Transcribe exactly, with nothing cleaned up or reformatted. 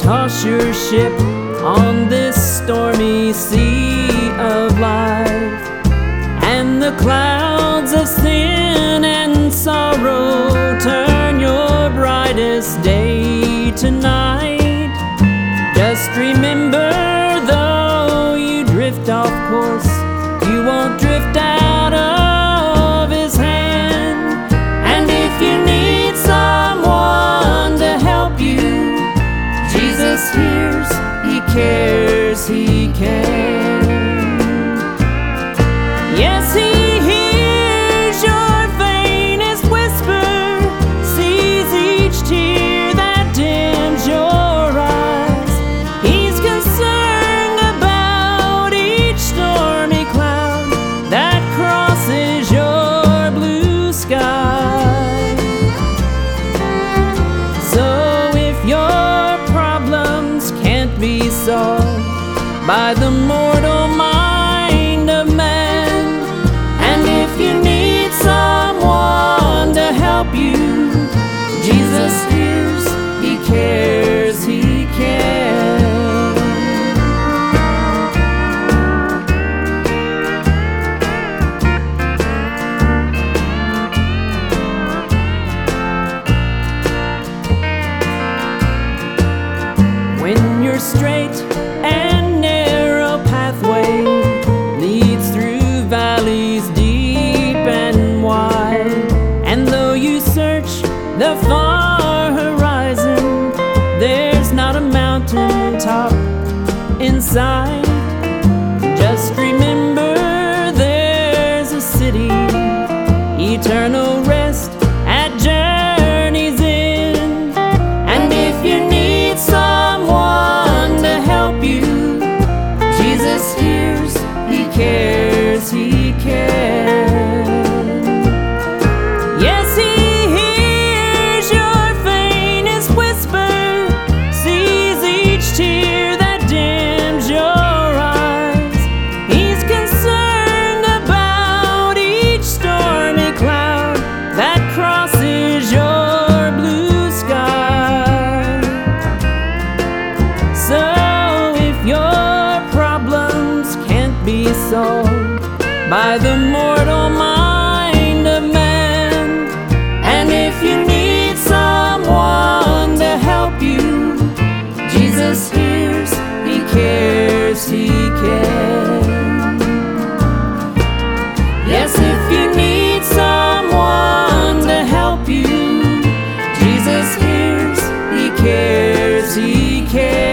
toss your ship on this stormy sea of life, and the clouds of sin and sorrow turn your brightest day to night. Just remember, though you drift off course, you won't drift out of His hand. And if you need someone to help you, Jesus hears, He cares, He can. Yes, He hears your faintest whisper, sees each tear that dims your eyes. He's concerned about each stormy cloud that crosses your blue sky. So if your problems can't be solved by the mortal mind of man, and if you need someone to help you, Jesus hears, He cares, He can. When your straight and narrow pathway leads through valleys deep and wide, and though you search the far horizon, there's not a mountain top in sight. Just remember, there's a city, eternal rest at journey's end. And if you need someone to help you, Jesus hears, He cares, He can. Yes, He hears your faintest whisper, sees each tear that dims your eyes. He's concerned about each stormy cloud that crosses your blue sky. So if your problems can't be solved by the mortal mind of man, and if you need someone to help you, Jesus hears, He cares, He can. Yes, if you need someone to help you, Jesus hears, He cares, He can.